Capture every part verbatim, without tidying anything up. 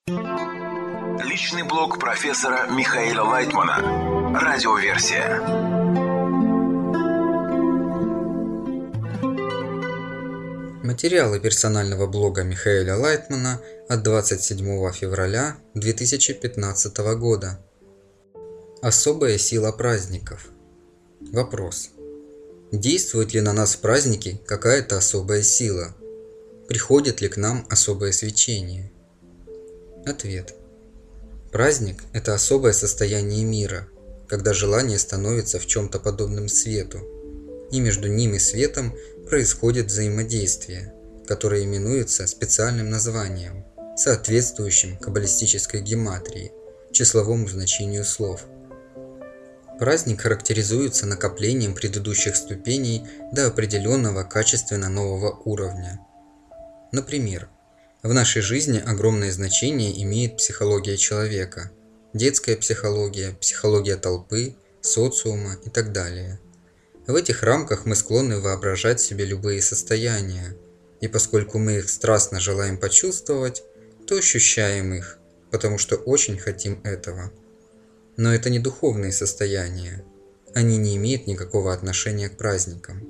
Личный блог профессора Михаила Лайтмана. Радиоверсия. Материалы персонального блога Михаила Лайтмана от двадцать седьмого февраля две тысячи пятнадцатого года. Особая сила праздников. Вопрос. Действует ли на нас в праздники какая-то особая сила? Приходит ли к нам особое свечение? Ответ. Праздник – это особое состояние мира, когда желание становится в чем-то подобным свету, и между ним и светом происходит взаимодействие, которое именуется специальным названием, соответствующим каббалистической гематрии, числовому значению слов. Праздник характеризуется накоплением предыдущих ступеней до определенного качественно нового уровня. Например, в нашей жизни огромное значение имеет психология человека, детская психология, психология толпы, социума и так далее. В этих рамках мы склонны воображать себе любые состояния, и поскольку мы их страстно желаем почувствовать, то ощущаем их, потому что очень хотим этого. Но это не духовные состояния, они не имеют никакого отношения к праздникам.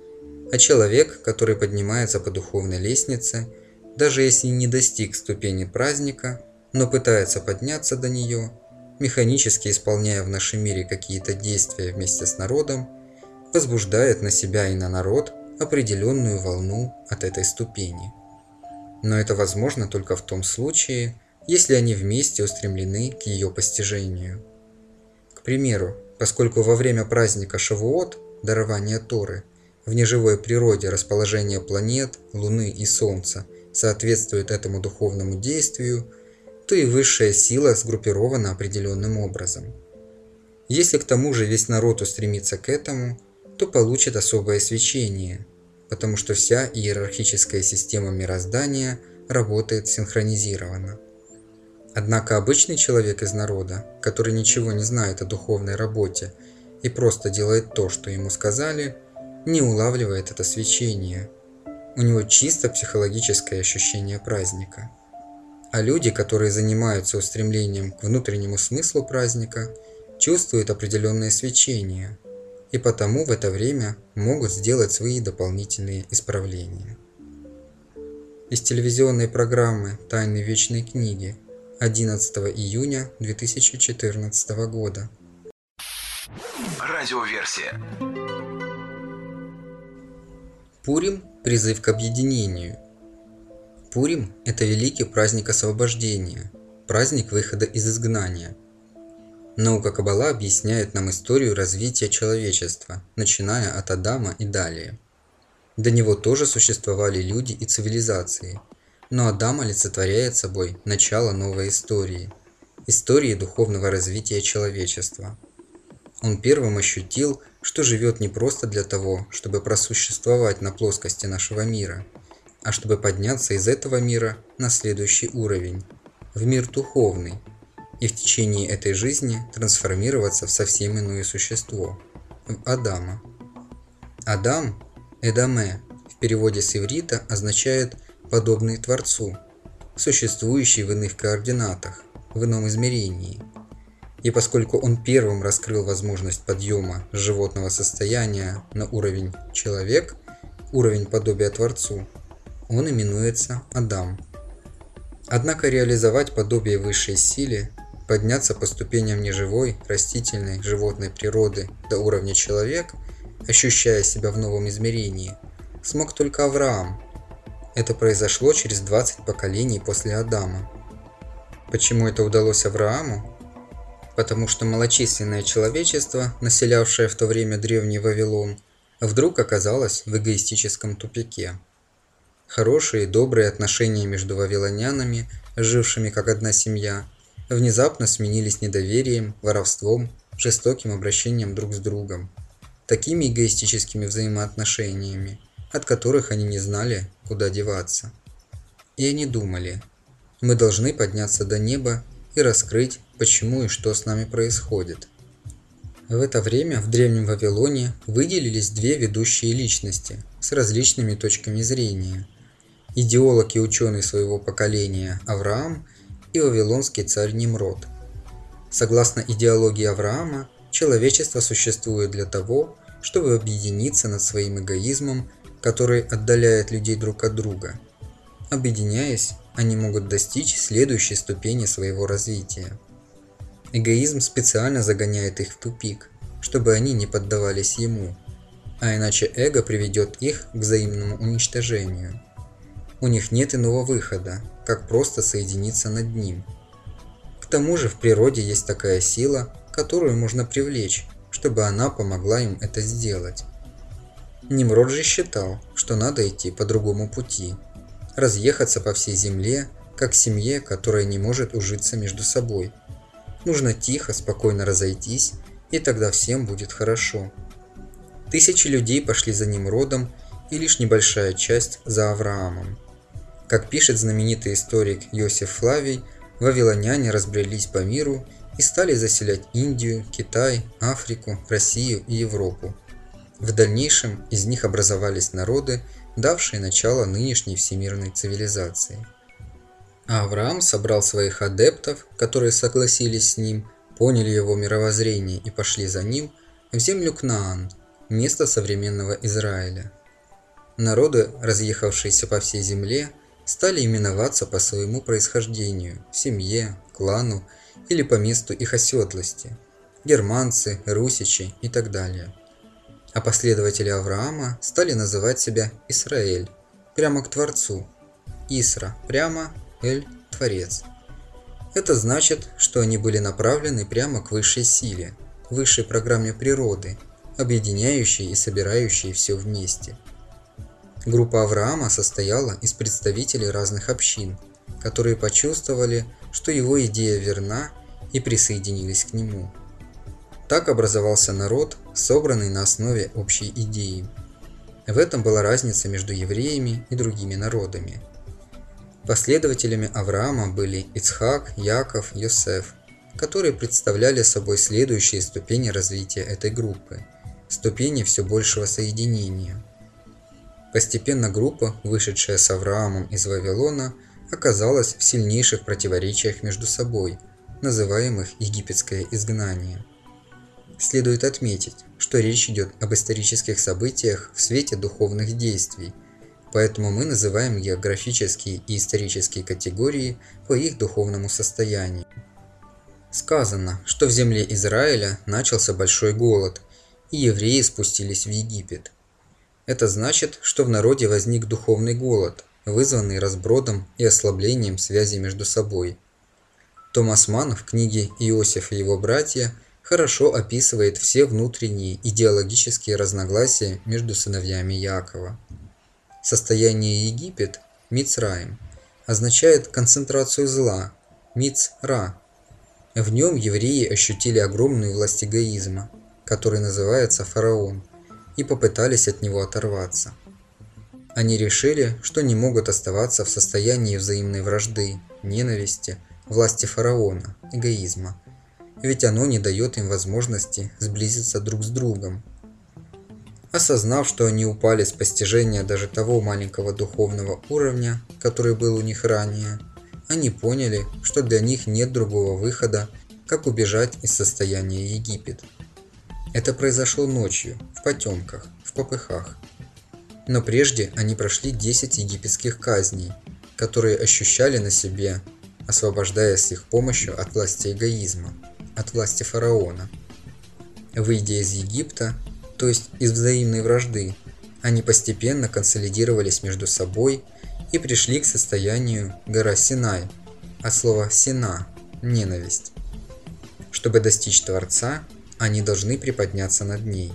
А человек, который поднимается по духовной лестнице, даже если не достиг ступени праздника, но пытается подняться до нее, механически исполняя в нашем мире какие-то действия вместе с народом, возбуждает на себя и на народ определенную волну от этой ступени. Но это возможно только в том случае, если они вместе устремлены к ее постижению. К примеру, поскольку во время праздника Шавуот, дарования Торы, в неживой природе расположение планет, Луны и Солнца соответствует этому духовному действию, то и высшая сила сгруппирована определенным образом. Если к тому же весь народ устремится к этому, то получит особое свечение, потому что вся иерархическая система мироздания работает синхронизированно. Однако обычный человек из народа, который ничего не знает о духовной работе и просто делает то, что ему сказали, не улавливает это свечение. У него чисто психологическое ощущение праздника. А люди, которые занимаются устремлением к внутреннему смыслу праздника, чувствуют определенное свечение, и потому в это время могут сделать свои дополнительные исправления. Из телевизионной программы «Тайны Вечной Книги» одиннадцатого июня две тысячи четырнадцатого года. Радиоверсия. Пурим – призыв к объединению. Пурим – это великий праздник освобождения, праздник выхода из изгнания. Наука Каббала объясняет нам историю развития человечества, начиная от Адама и далее. До него тоже существовали люди и цивилизации, но Адам олицетворяет собой начало новой истории, истории духовного развития человечества. Он первым ощутил, что живет не просто для того, чтобы просуществовать на плоскости нашего мира, а чтобы подняться из этого мира на следующий уровень, в мир духовный, и в течение этой жизни трансформироваться в совсем иное существо, в Адама. Адам, Эдаме, в переводе с иврита означает «подобный Творцу», существующий в иных координатах, в ином измерении. И поскольку он первым раскрыл возможность подъема с животного состояния на уровень человек, уровень подобия Творцу, он именуется Адам. Однако реализовать подобие высшей силе, подняться по ступеням неживой, растительной, животной природы до уровня человек, ощущая себя в новом измерении, смог только Авраам. Это произошло через двадцать поколений после Адама. Почему это удалось Аврааму? Потому что малочисленное человечество, населявшее в то время древний Вавилон, вдруг оказалось в эгоистическом тупике. Хорошие и добрые отношения между вавилонянами, жившими как одна семья, внезапно сменились недоверием, воровством, жестоким обращением друг с другом, такими эгоистическими взаимоотношениями, от которых они не знали, куда деваться. И они думали: мы должны подняться до неба и раскрыть, почему и что с нами происходит. В это время в Древнем Вавилоне выделились две ведущие личности с различными точками зрения. Идеолог и ученый своего поколения Авраам и вавилонский царь Нимрод. Согласно идеологии Авраама, человечество существует для того, чтобы объединиться над своим эгоизмом, который отдаляет людей друг от друга. Объединяясь, они могут достичь следующей ступени своего развития. Эгоизм специально загоняет их в тупик, чтобы они не поддавались ему, а иначе эго приведет их к взаимному уничтожению. У них нет иного выхода, как просто соединиться над ним. К тому же в природе есть такая сила, которую можно привлечь, чтобы она помогла им это сделать. Нимрод же считал, что надо идти по другому пути, разъехаться по всей земле, как семье, которая не может ужиться между собой. Нужно тихо, спокойно разойтись, и тогда всем будет хорошо. Тысячи людей пошли за Нимродом, и лишь небольшая часть за Авраамом. Как пишет знаменитый историк Иосиф Флавий, вавилоняне разбрелись по миру и стали заселять Индию, Китай, Африку, Россию и Европу. В дальнейшем из них образовались народы, давшие начало нынешней всемирной цивилизации. А Авраам собрал своих адептов, которые согласились с ним, поняли его мировоззрение и пошли за ним, в землю Кнаан, место современного Израиля. Народы, разъехавшиеся по всей земле, стали именоваться по своему происхождению, семье, клану или по месту их оседлости – германцы, русичи и так далее. А последователи Авраама стали называть себя Исраэль, прямо к Творцу, Исра – прямо, Эль – Творец. Это значит, что они были направлены прямо к высшей силе, высшей программе природы, объединяющей и собирающей все вместе. Группа Авраама состояла из представителей разных общин, которые почувствовали, что его идея верна, и присоединились к нему. Так образовался народ, собранный на основе общей идеи. В этом была разница между евреями и другими народами. Последователями Авраама были Ицхак, Яков, Йосеф, которые представляли собой следующие ступени развития этой группы, ступени все большего соединения. Постепенно группа, вышедшая с Авраамом из Вавилона, оказалась в сильнейших противоречиях между собой, называемых египетское изгнание. Следует отметить, что речь идет об исторических событиях в свете духовных действий, поэтому мы называем географические и исторические категории по их духовному состоянию. Сказано, что в земле Израиля начался большой голод, и евреи спустились в Египет. Это значит, что в народе возник духовный голод, вызванный разбродом и ослаблением связи между собой. Томас Манн в книге «Иосиф и его братья» хорошо описывает все внутренние идеологические разногласия между сыновьями Яакова. Состояние Египет, Мицраим, означает концентрацию зла, Миц-Ра. В нем евреи ощутили огромную власть эгоизма, который называется фараон, и попытались от него оторваться. Они решили, что не могут оставаться в состоянии взаимной вражды, ненависти, власти фараона, эгоизма, ведь оно не дает им возможности сблизиться друг с другом. Осознав, что они упали с постижения даже того маленького духовного уровня, который был у них ранее, они поняли, что для них нет другого выхода, как убежать из состояния Египет. Это произошло ночью, в потемках, в попыхах. Но прежде они прошли десять египетских казней, которые ощущали на себе, освобождаясь с их помощью от власти эгоизма, от власти фараона. Выйдя из Египта, то есть из взаимной вражды, они постепенно консолидировались между собой и пришли к состоянию гора Синай, от слова «сина» – ненависть. Чтобы достичь Творца, они должны приподняться над ней.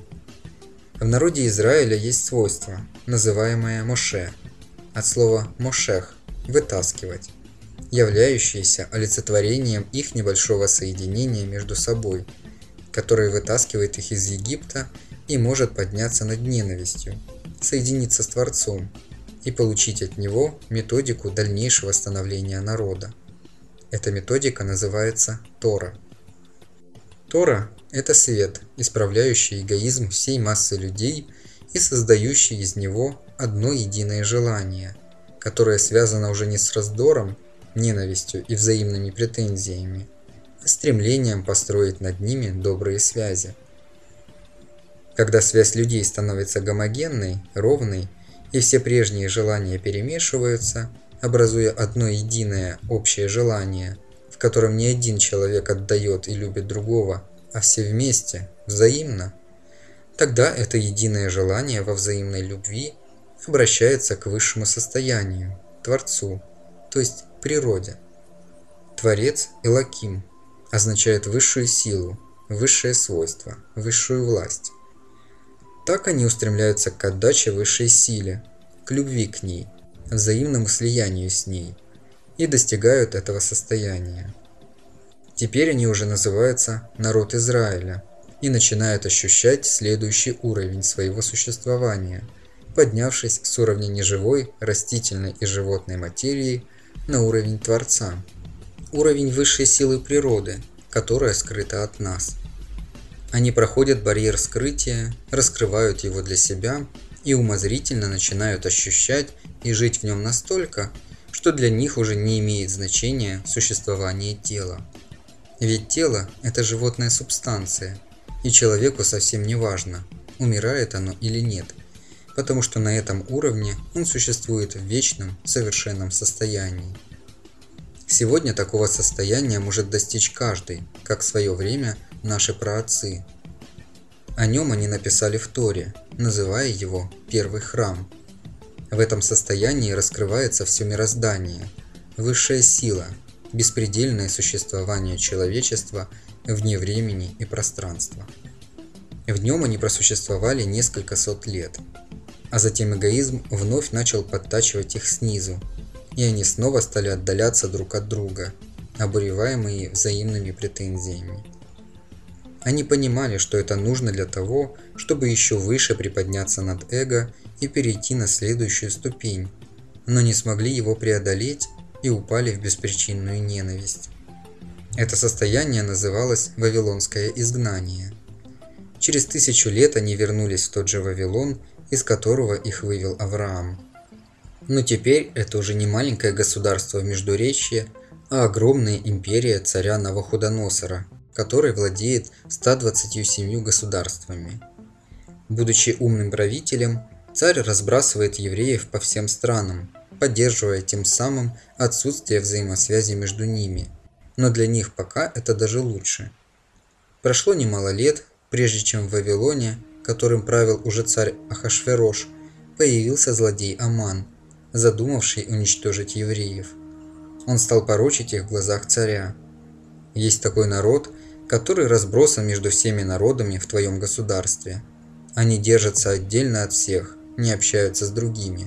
В народе Израиля есть свойство, называемое Моше, от слова «мошех» – «вытаскивать», являющееся олицетворением их небольшого соединения между собой, которое вытаскивает их из Египта и может подняться над ненавистью, соединиться с Творцом и получить от него методику дальнейшего становления народа. Эта методика называется Тора. Тора – это свет, исправляющий эгоизм всей массы людей и создающий из него одно единое желание, которое связано уже не с раздором, ненавистью и взаимными претензиями, а стремлением построить над ними добрые связи. Когда связь людей становится гомогенной, ровной, и все прежние желания перемешиваются, образуя одно единое общее желание, в котором не один человек отдает и любит другого, а все вместе, взаимно, тогда это единое желание во взаимной любви обращается к высшему состоянию, Творцу, то есть природе. Творец Элоким означает высшую силу, высшее свойство, высшую власть. Так они устремляются к отдаче высшей силе, к любви к ней, взаимному слиянию с ней и достигают этого состояния. Теперь они уже называются народ Израиля и начинают ощущать следующий уровень своего существования, поднявшись с уровня неживой, растительной и животной материи на уровень Творца, уровень высшей силы природы, которая скрыта от нас. Они проходят барьер скрытия, раскрывают его для себя и умозрительно начинают ощущать и жить в нем настолько, что для них уже не имеет значения существование тела. Ведь тело – это животная субстанция, и человеку совсем не важно, умирает оно или нет, потому что на этом уровне он существует в вечном, совершенном состоянии. Сегодня такого состояния может достичь каждый, как в свое время наши праотцы. О нем они написали в Торе, называя его «Первый храм». В этом состоянии раскрывается все мироздание, высшая сила, беспредельное существование человечества вне времени и пространства. В нем они просуществовали несколько сот лет, а затем эгоизм вновь начал подтачивать их снизу, и они снова стали отдаляться друг от друга, обуреваемые взаимными претензиями. Они понимали, что это нужно для того, чтобы еще выше приподняться над эго и перейти на следующую ступень, но не смогли его преодолеть и упали в беспричинную ненависть. Это состояние называлось Вавилонское изгнание. Через тысячу лет они вернулись в тот же Вавилон, из которого их вывел Авраам. Но теперь это уже не маленькое государство в Междуречье, а огромная империя царя Навуходоносора, который владеет ста двадцатью семью государствами. Будучи умным правителем, царь разбрасывает евреев по всем странам, поддерживая тем самым отсутствие взаимосвязи между ними, но для них пока это даже лучше. Прошло немало лет, прежде чем в Вавилоне, которым правил уже царь Ахашверош, появился злодей Аман, задумавший уничтожить евреев. Он стал порочить их в глазах царя. Есть такой народ, который разбросан между всеми народами в твоем государстве. Они держатся отдельно от всех, не общаются с другими.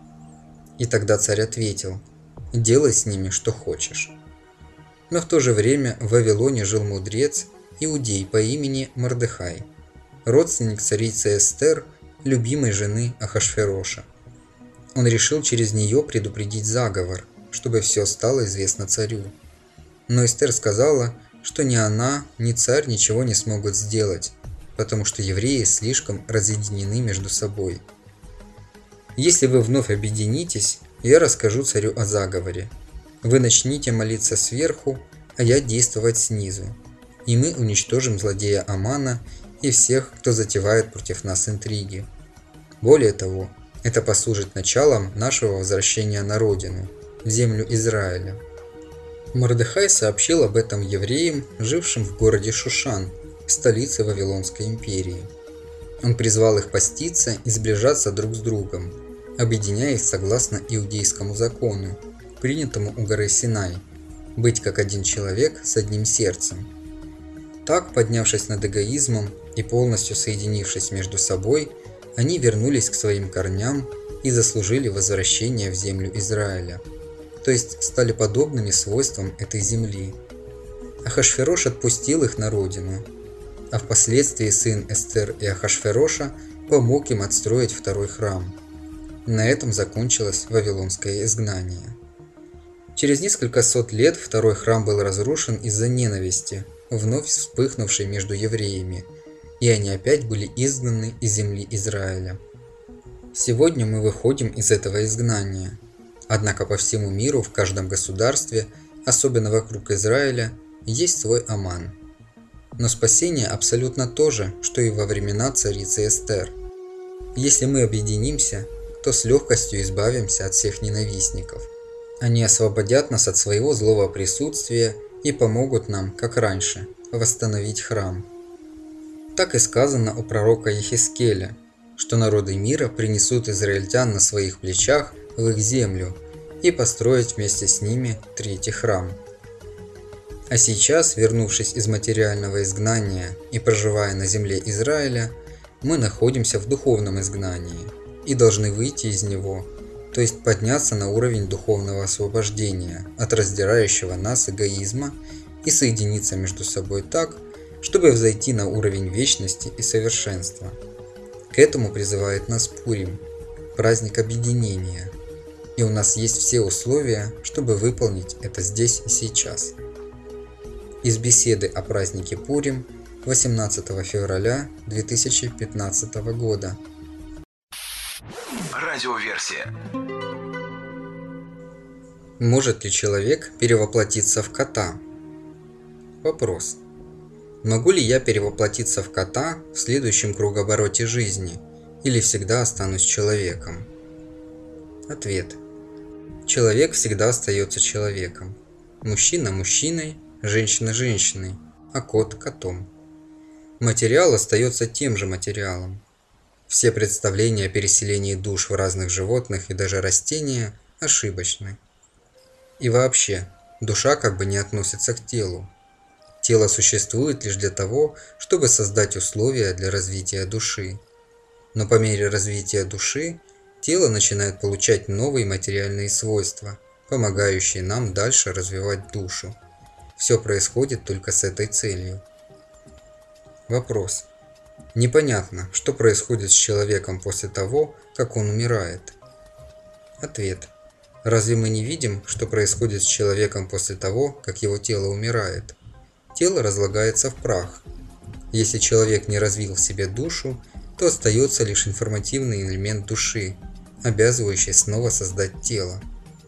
И тогда царь ответил: «Делай с ними, что хочешь». Но в то же время в Вавилоне жил мудрец, иудей по имени Мордехай, родственник царицы Эстер, любимой жены Ахашвероша. Он решил через нее предупредить заговор, чтобы все стало известно царю. Но Эстер сказала, что ни она, ни царь ничего не смогут сделать, потому что евреи слишком разъединены между собой. Если вы вновь объединитесь, я расскажу царю о заговоре. Вы начните молиться сверху, а я действовать снизу, и мы уничтожим злодея Амана и всех, кто затевает против нас интриги. Более того, это послужит началом нашего возвращения на родину, в землю Израиля. Мордехай сообщил об этом евреям, жившим в городе Шушан, столице Вавилонской империи. Он призвал их поститься и сближаться друг с другом, объединяясь согласно иудейскому закону, принятому у горы Синай, быть как один человек с одним сердцем. Так, поднявшись над эгоизмом и полностью соединившись между собой, они вернулись к своим корням и заслужили возвращение в землю Израиля, то есть стали подобными свойствам этой земли. Ахашверош отпустил их на родину, а впоследствии сын Эстер и Ахашвероша помог им отстроить второй храм. На этом закончилось Вавилонское изгнание. Через несколько сот лет второй храм был разрушен из-за ненависти, вновь вспыхнувшей между евреями, и они опять были изгнаны из земли Израиля. Сегодня мы выходим из этого изгнания, Однако по всему миру, в каждом государстве, особенно вокруг Израиля, есть свой Аман. Но спасение абсолютно то же, что и во времена царицы Эстер. Если мы объединимся, то с легкостью избавимся от всех ненавистников. Они освободят нас от своего злого присутствия и помогут нам, как раньше, восстановить храм. Так и сказано у пророка Ехескеля, что народы мира принесут израильтян на своих плечах в их землю и построить вместе с ними третий храм. А сейчас, вернувшись из материального изгнания и проживая на земле Израиля, мы находимся в духовном изгнании и должны выйти из него, то есть подняться на уровень духовного освобождения от раздирающего нас эгоизма и соединиться между собой так, чтобы взойти на уровень вечности и совершенства. К этому призывает нас Пурим, праздник объединения, и у нас есть все условия, чтобы выполнить это здесь и сейчас. Из беседы о празднике Пурим восемнадцатого февраля две тысячи пятнадцатого года. Радиоверсия. Может ли человек перевоплотиться в кота? Вопрос. Могу ли я перевоплотиться в кота в следующем кругобороте жизни или всегда останусь человеком? Ответ. Человек всегда остается человеком. Мужчина мужчиной, женщина женщиной, а кот котом. Материал остается тем же материалом. Все представления о переселении душ в разных животных и даже растения ошибочны. И вообще, душа как бы не относится к телу. Тело существует лишь для того, чтобы создать условия для развития души. Но по мере развития души, тело начинает получать новые материальные свойства, помогающие нам дальше развивать душу. Все происходит только с этой целью. Вопрос. Непонятно, что происходит с человеком после того, как он умирает. Ответ. Разве мы не видим, что происходит с человеком после того, как его тело умирает? Тело разлагается в прах. Если человек не развил в себе душу, то остается лишь информативный элемент души, обязывающий снова создать тело.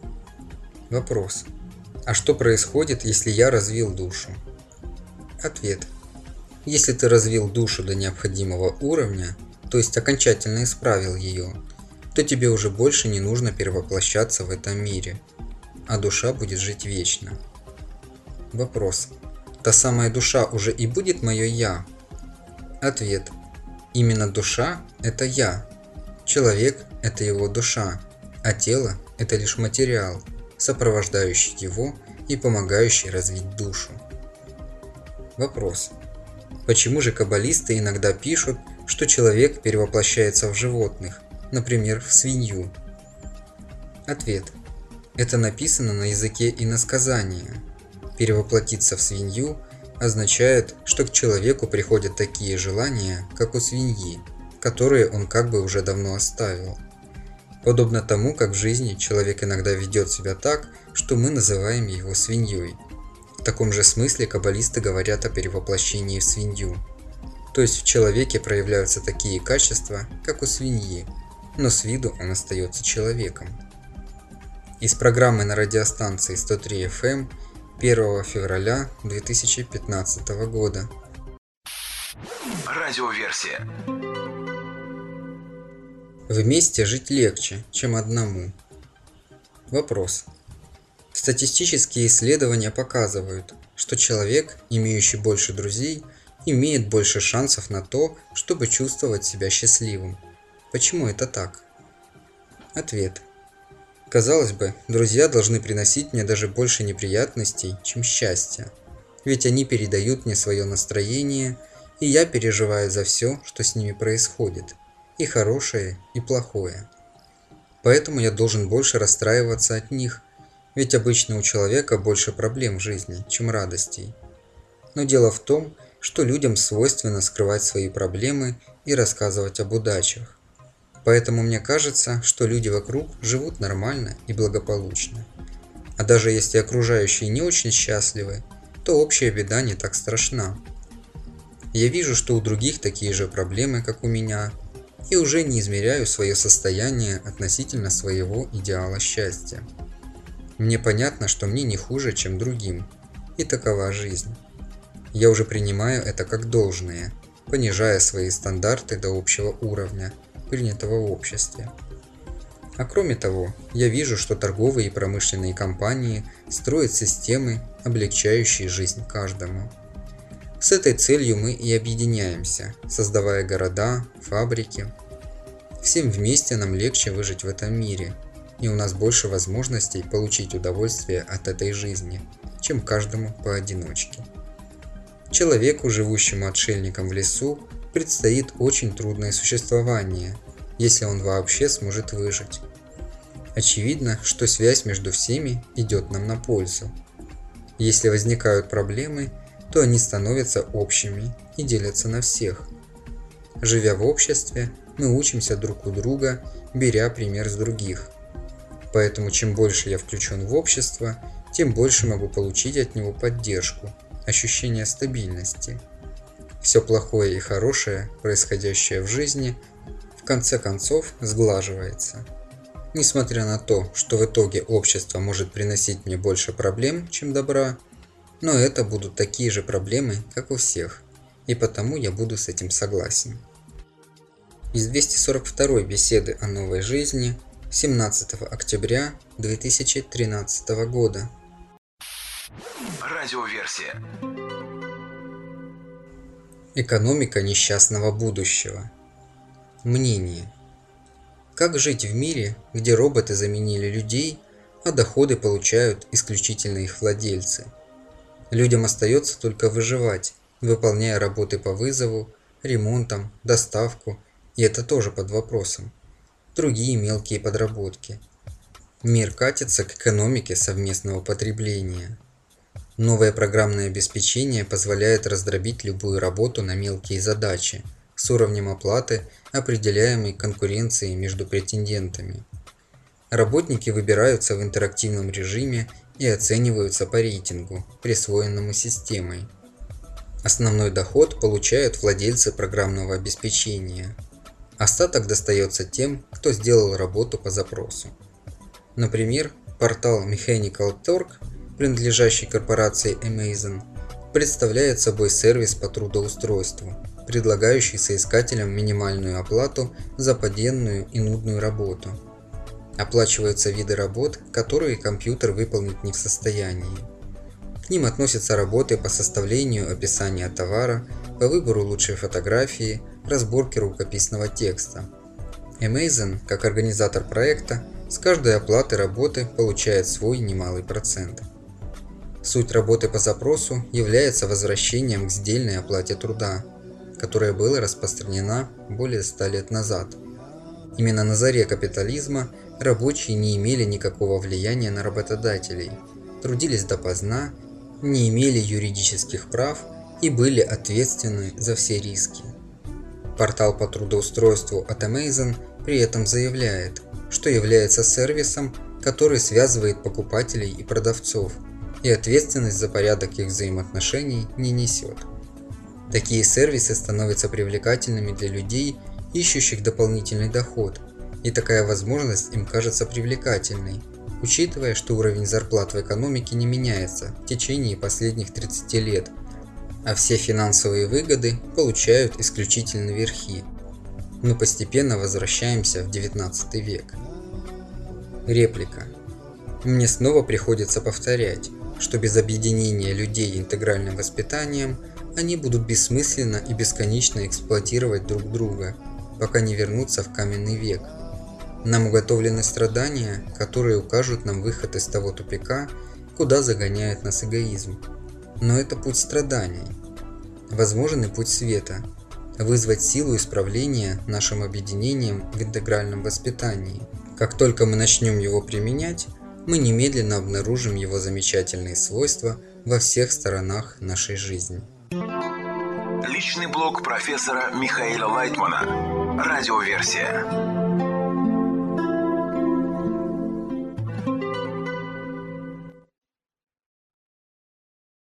Вопрос. А что происходит, если я развил душу? Ответ. Если ты развил душу до необходимого уровня, то есть окончательно исправил ее, то тебе уже больше не нужно перевоплощаться в этом мире, а душа будет жить вечно. Вопрос. Та самая душа уже и будет мое «я»? Ответ. Именно душа – это «я». Человек – это его душа, а тело – это лишь материал, сопровождающий его и помогающий развить душу. Вопрос. Почему же каббалисты иногда пишут, что человек перевоплощается в животных, например, в свинью? Ответ. Это написано на языке иносказания. Перевоплотиться в свинью означает, что к человеку приходят такие желания, как у свиньи, которые он как бы уже давно оставил. Подобно тому, как в жизни человек иногда ведет себя так, что мы называем его свиньей. В таком же смысле каббалисты говорят о перевоплощении в свинью. То есть в человеке проявляются такие качества, как у свиньи, но с виду он остается человеком. Из программы на радиостанции сто три эф эм первого февраля две тысячи пятнадцатого года. Радиоверсия. Вместе жить легче, чем одному. Вопрос. Статистические исследования показывают, что человек, имеющий больше друзей, имеет больше шансов на то, чтобы чувствовать себя счастливым. Почему это так? Ответ. Казалось бы, друзья должны приносить мне даже больше неприятностей, чем счастья. Ведь они передают мне свое настроение, и я переживаю за все, что с ними происходит, и хорошее, и плохое. Поэтому я должен больше расстраиваться от них, ведь обычно у человека больше проблем в жизни, чем радостей. Но дело в том, что людям свойственно скрывать свои проблемы и рассказывать об удачах. Поэтому мне кажется, что люди вокруг живут нормально и благополучно. А даже если окружающие не очень счастливы, то общая беда не так страшна. Я вижу, что у других такие же проблемы, как у меня, и уже не измеряю свое состояние относительно своего идеала счастья. Мне понятно, что мне не хуже, чем другим, и такова жизнь. Я уже принимаю это как должное, понижая свои стандарты до общего уровня, принятого в обществе. А кроме того, я вижу, что торговые и промышленные компании строят системы, облегчающие жизнь каждому. С этой целью мы и объединяемся, создавая города, фабрики. Всем вместе нам легче выжить в этом мире, и у нас больше возможностей получить удовольствие от этой жизни, чем каждому поодиночке. Человеку, живущему отшельником в лесу, предстоит очень трудное существование, если он вообще сможет выжить. Очевидно, что связь между всеми идет нам на пользу. Если возникают проблемы, то они становятся общими и делятся на всех. Живя в обществе, мы учимся друг у друга, беря пример с других. Поэтому чем больше я включен в общество, тем больше могу получить от него поддержку, ощущение стабильности. Все плохое и хорошее, происходящее в жизни, в конце концов сглаживается. Несмотря на то, что в итоге общество может приносить мне больше проблем, чем добра, но это будут такие же проблемы, как у всех, и потому я буду с этим согласен. Из двухсот сорок второй беседы о новой жизни семнадцатого октября две тысячи тринадцатого года. Радиоверсия. Экономика несчастного будущего. Мнение. Как жить в мире, где роботы заменили людей, а доходы получают исключительно их владельцы? Людям остается только выживать, выполняя работы по вызову, ремонтам, доставку, и это тоже под вопросом. Другие мелкие подработки. Мир катится к экономике совместного потребления. Новое программное обеспечение позволяет раздробить любую работу на мелкие задачи с уровнем оплаты, определяемой конкуренцией между претендентами. Работники выбираются в интерактивном режиме и оцениваются по рейтингу, присвоенному системой. Основной доход получают владельцы программного обеспечения. Остаток достается тем, кто сделал работу по запросу. Например, портал Mechanical Turk, принадлежащий корпорации Amazon, представляет собой сервис по трудоустройству, предлагающий соискателям минимальную оплату за поденную и нудную работу. Оплачиваются виды работ, которые компьютер выполнить не в состоянии. К ним относятся работы по составлению описания товара, по выбору лучшей фотографии, разборке рукописного текста. Amazon, как организатор проекта, с каждой оплаты работы получает свой немалый процент. Суть работы по запросу является возвращением к сдельной оплате труда, которая была распространена более ста лет назад. Именно на заре капитализма рабочие не имели никакого влияния на работодателей, трудились допоздна, не имели юридических прав и были ответственны за все риски. Портал по трудоустройству от Amazon при этом заявляет, что является сервисом, который связывает покупателей и продавцов, и ответственность за порядок их взаимоотношений не несет. Такие сервисы становятся привлекательными для людей, ищущих дополнительный доход, и такая возможность им кажется привлекательной, учитывая, что уровень зарплат в экономике не меняется в течение последних тридцати лет, а все финансовые выгоды получают исключительно верхи. Мы постепенно возвращаемся в девятнадцатый век. Реплика. Мне снова приходится повторять, что без объединения людей интегральным воспитанием они будут бессмысленно и бесконечно эксплуатировать друг друга, пока не вернутся в каменный век. Нам уготовлены страдания, которые укажут нам выход из того тупика, куда загоняет нас эгоизм. Но это путь страданий. Возможен и путь света – вызвать силу исправления нашим объединением в интегральном воспитании. Как только мы начнем его применять, мы немедленно обнаружим его замечательные свойства во всех сторонах нашей жизни. Личный блог профессора Михаила Лайтмана. Радиоверсия.